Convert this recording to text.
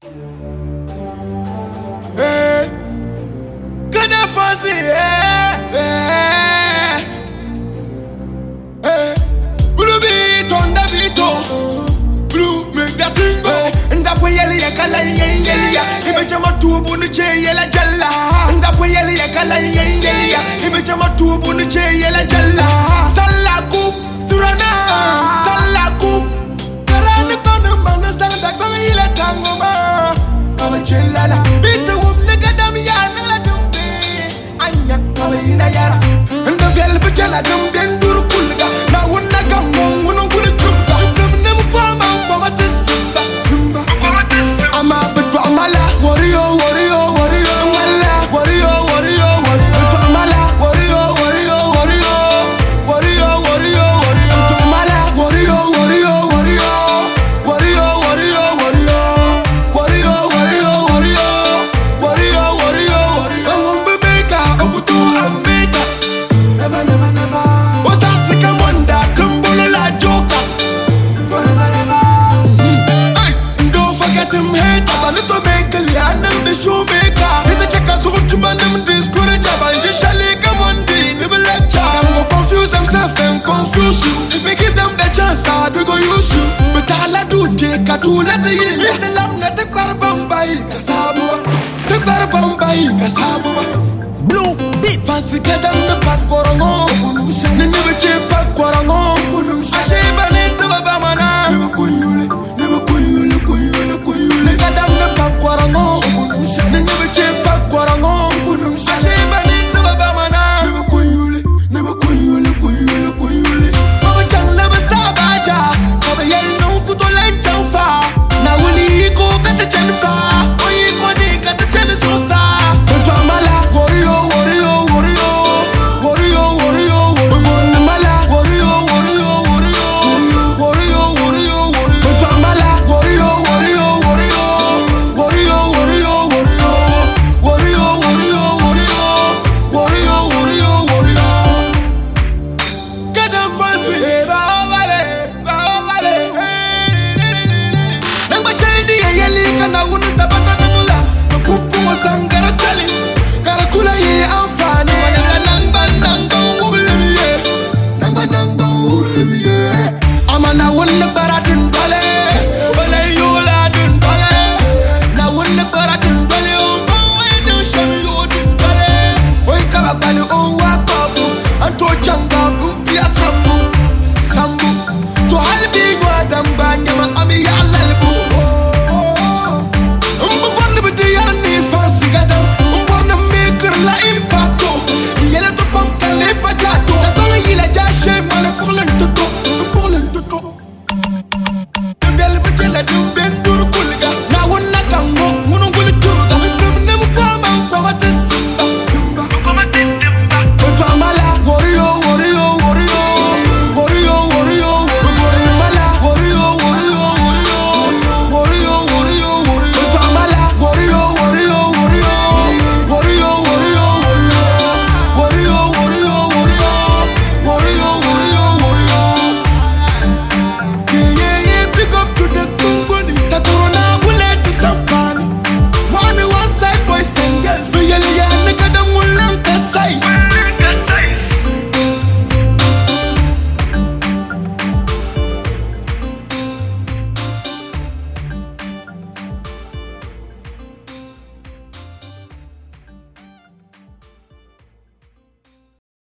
Hey, Kana Fuzzy, Blue beat on the beat, Blue make that thing go. And that way, Yelly, Image of a tube on the chair, Yella Jalla. And that way, Yelly, Image of a tube on the chair, Yella Jalla. Salaku, Durana, Salaku, Karana, Mana, Santa, Gomila, Tangoma, Jella, beat the woman, Gadamiana, Anya, Kalina Yara, and the Velvejala, then Durkulga, now when I come home, when I'm going to cook, some them farmer, Simba, I'm a bit Amala, warrior, confuse you. If we give them the chance, we go use you. But I do take a do let the let the lamb let the barbambai Kasabu. The barbambai Kasabu. Blue beats. Fancy get them the back for a moment. Never chip back for a moment. I say,